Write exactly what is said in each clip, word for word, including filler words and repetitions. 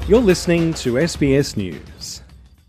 You're listening to S B S News.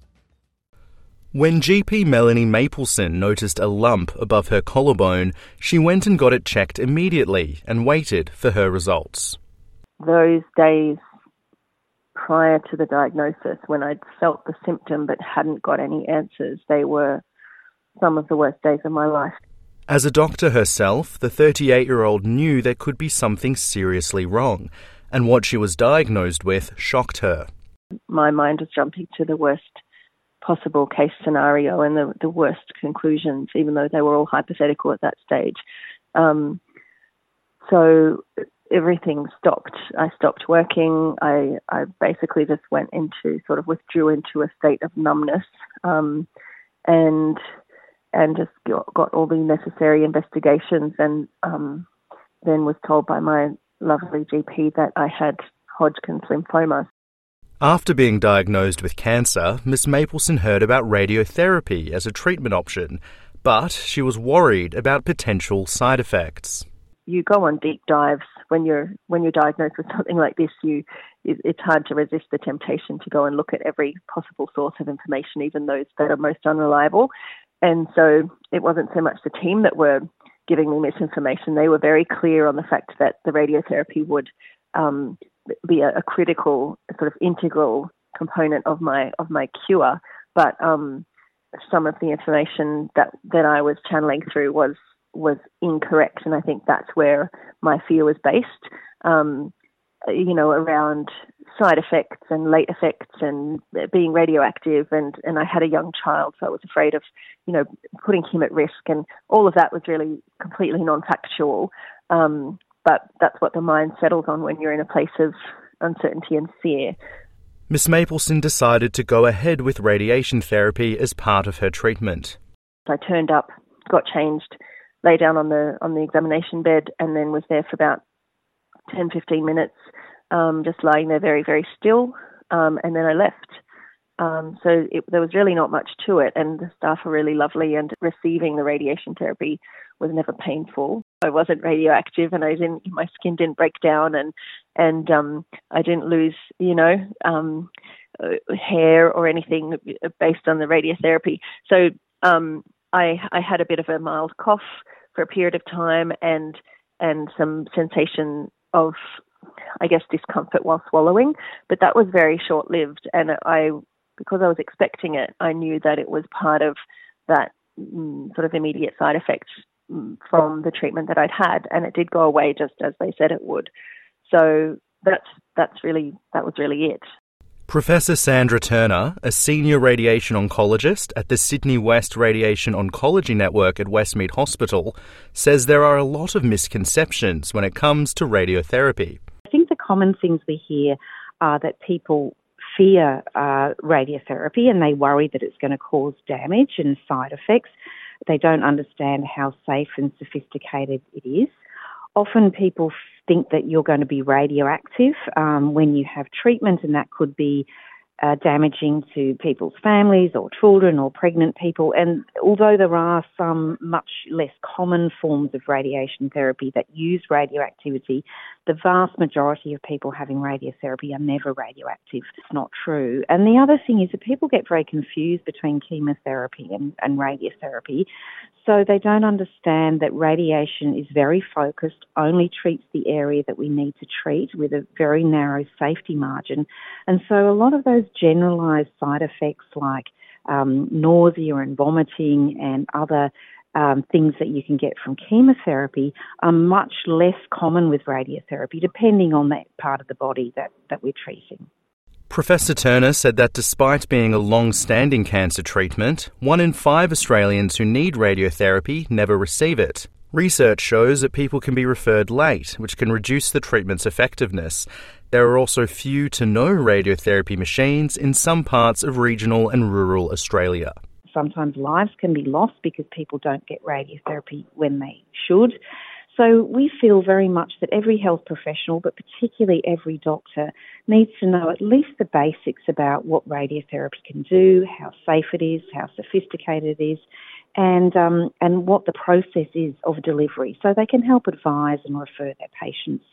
When G P Melanie Mapleson noticed a lump above her collarbone, she went and got it checked immediately and waited for her results. Those days prior to the diagnosis, when I'd felt the symptom but hadn't got any answers, they were some of the worst days of my life. As a doctor herself, the thirty-eight-year-old knew there could be something seriously wrong, and what she was diagnosed with shocked her. My mind was jumping to the worst possible case scenario and the, the worst conclusions, even though they were all hypothetical at that stage. Um, so everything stopped. I stopped working. I, I basically just went into, sort of withdrew into a state of numbness um, and and just got, got all the necessary investigations and um, then was told by my lovely G P that I had Hodgkin's lymphoma. After being diagnosed with cancer, Miss Mapleson heard about radiotherapy as a treatment option, but she was worried about potential side effects. You go on deep dives when you're when you're diagnosed with something like this. You it, it's hard to resist the temptation to go and look at every possible source of information, even those that are most unreliable. And so it wasn't so much the team that were giving me misinformation. They were very clear on the fact that the radiotherapy would um, be a, a critical, sort of integral component of my of my cure. But um, some of the information that, that I was channeling through was was incorrect, and I think that's where my fear was based. Um, you know, around side effects and late effects and being radioactive, and, and I had a young child, so I was afraid of, you know, putting him at risk, and all of that was really completely non-factual. Um, but that's what the mind settles on when you're in a place of uncertainty and fear. Miss Mapleson decided to go ahead with radiation therapy as part of her treatment. I turned up, got changed, lay down on the on the examination bed, and then was there for about ten, fifteen minutes, um, just lying there very, very still, um, and then I left. Um, so it, there was really not much to it, and the staff are really lovely, and receiving the radiation therapy was never painful. I wasn't radioactive, and I didn't, my skin didn't break down, and and um, I didn't lose, you know, um, uh, hair or anything based on the radiotherapy. So um, I, I had a bit of a mild cough for a period of time, and and some sensation of, I guess, discomfort while swallowing, but that was very short-lived, and I, because I was expecting it, I knew that it was part of that mm, sort of immediate side effects mm, from the treatment that I'd had, and it did go away just as they said it would. So that's that's really that was really it. Professor Sandra Turner, a senior radiation oncologist at the Sydney West Radiation Oncology Network at Westmead Hospital, says there are a lot of misconceptions when it comes to radiotherapy. I think the common things we hear are that people fear uh, radiotherapy and they worry that it's going to cause damage and side effects. They don't understand how safe and sophisticated it is. Often people think that you're going to be radioactive um, when you have treatment, and that could be uh, damaging to people's families or children or pregnant people. And although there are some much less common forms of radiation therapy that use radioactivity, the vast majority of people having radiotherapy are never radioactive. It's not true. And the other thing is that people get very confused between chemotherapy and, and radiotherapy. So they don't understand that radiation is very focused, only treats the area that we need to treat with a very narrow safety margin. And so a lot of those generalised side effects like um, nausea and vomiting and other um, things that you can get from chemotherapy are much less common with radiotherapy, depending on that part of the body that, that we're treating. Professor Turner said that despite being a long-standing cancer treatment, one in five Australians who need radiotherapy never receive it. Research shows that people can be referred late, which can reduce the treatment's effectiveness. There are also few to no radiotherapy machines in some parts of regional and rural Australia. Sometimes lives can be lost because people don't get radiotherapy when they should. So we feel very much that every health professional, but particularly every doctor, needs to know at least the basics about what radiotherapy can do, how safe it is, how sophisticated it is, and um, and what the process is of delivery, so they can help advise and refer their patients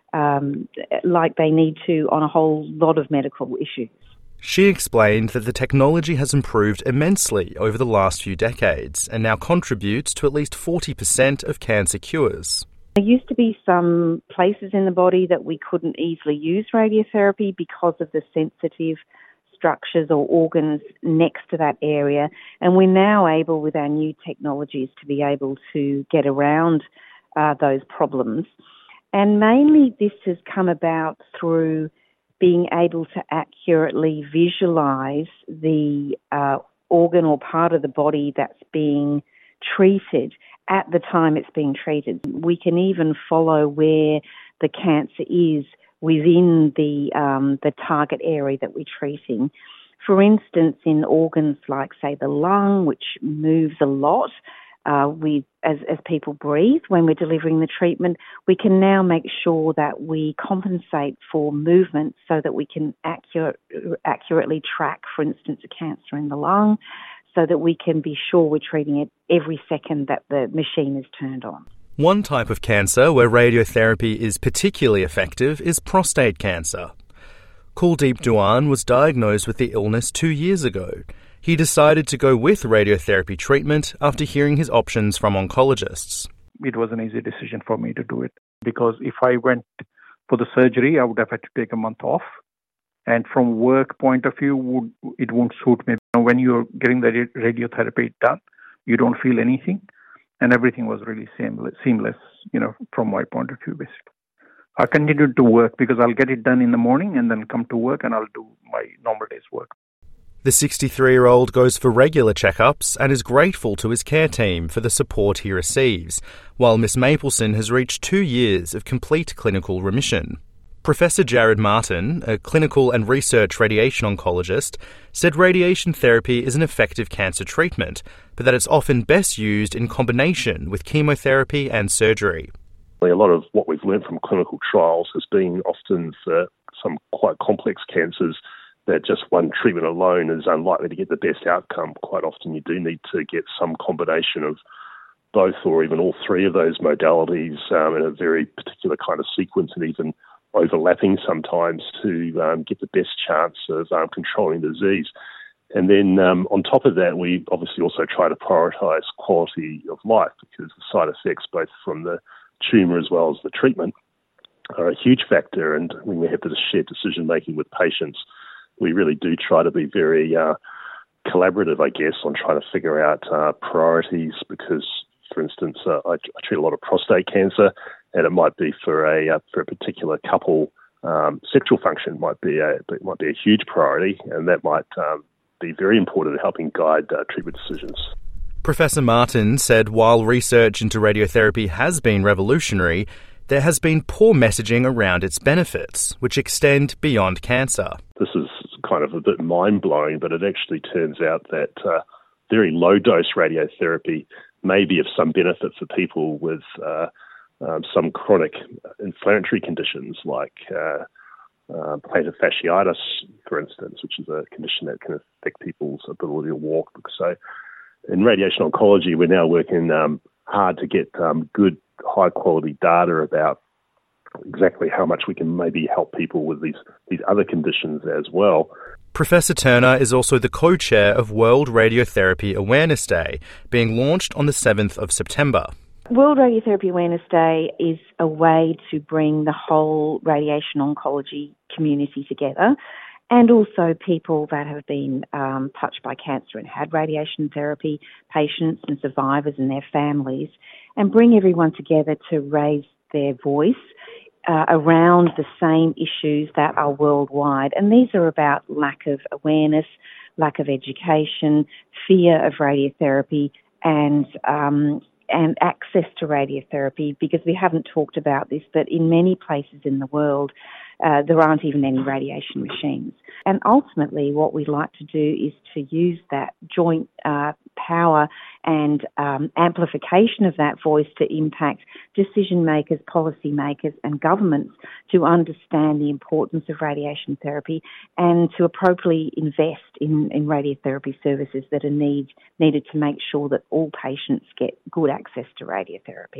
um, like they need to on a whole lot of medical issues. She explained that the technology has improved immensely over the last few decades and now contributes to at least forty percent of cancer cures. There used to be some places in the body that we couldn't easily use radiotherapy because of the sensitive structures or organs next to that area, and we're now able with our new technologies to be able to get around uh, those problems. And mainly this has come about through being able to accurately visualise the uh, organ or part of the body that's being treated at the time it's being treated. We can even follow where the cancer is within the um, the target area that we're treating. For instance, in organs like, say, the lung, which moves a lot, uh, we as, as people breathe when we're delivering the treatment, we can now make sure that we compensate for movement so that we can accurate, accurately track, for instance, a cancer in the lung, so that we can be sure we're treating it every second that the machine is turned on. One type of cancer where radiotherapy is particularly effective is prostate cancer. Kuldeep Dewan was diagnosed with the illness two years ago. He decided to go with radiotherapy treatment after hearing his options from oncologists. It was an easy decision for me to do it because if I went for the surgery, I would have had to take a month off. And from work point of view, would it won't suit me. When you're getting the radiotherapy done, you don't feel anything. And everything was really seamless, seamless, you know, from my point of view, basically. I continued to work because I'll get it done in the morning and then come to work and I'll do my normal day's work. The sixty-three-year-old goes for regular checkups and is grateful to his care team for the support he receives, while Miss Mapleson has reached two years of complete clinical remission. Professor Jared Martin, a clinical and research radiation oncologist, said radiation therapy is an effective cancer treatment, but that it's often best used in combination with chemotherapy and surgery. A lot of what we've learned from clinical trials has been often for some quite complex cancers that just one treatment alone is unlikely to get the best outcome. Quite often you do need to get some combination of both or even all three of those modalities um, in a very particular kind of sequence and even overlapping sometimes to um, get the best chance of um, controlling the disease. And then um, on top of that, we obviously also try to prioritise quality of life because the side effects, both from the tumour as well as the treatment, are a huge factor. And when we have this shared decision-making with patients, we really do try to be very uh, collaborative, I guess, on trying to figure out uh, priorities because, for instance, uh, I, I treat a lot of prostate cancer, and it might be for a uh, for a particular couple, um, sexual function might be a it might be a huge priority, and that might um, be very important in helping guide uh, treatment decisions. Professor Martin said while research into radiotherapy has been revolutionary, there has been poor messaging around its benefits, which extend beyond cancer. This is kind of a bit mind-blowing, but it actually turns out that uh, very low-dose radiotherapy may be of some benefit for people with uh, um, some chronic inflammatory conditions like uh, uh, plantar fasciitis, for instance, which is a condition that can affect people's ability to walk. So in radiation oncology, we're now working um, hard to get um, good, high-quality data about exactly how much we can maybe help people with these, these other conditions as well. Professor Turner is also the co-chair of World Radiotherapy Awareness Day, being launched on the seventh of September. World Radiotherapy Awareness Day is a way to bring the whole radiation oncology community together, and also people that have been um, touched by cancer and had radiation therapy, patients and survivors and their families, and bring everyone together to raise their voice uh, around the same issues that are worldwide. And these are about lack of awareness, lack of education, fear of radiotherapy, and um, and access to radiotherapy, because we haven't talked about this, but in many places in the world, Uh, there aren't even any radiation machines. And ultimately what we'd like to do is to use that joint uh, power and um, amplification of that voice to impact decision makers, policy makers and governments to understand the importance of radiation therapy and to appropriately invest in, in radiotherapy services that are need, needed to make sure that all patients get good access to radiotherapy.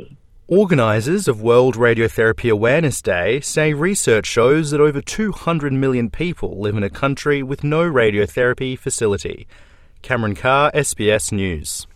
Organisers of World Radiotherapy Awareness Day say research shows that over two hundred million people live in a country with no radiotherapy facility. Cameron Carr, S B S News.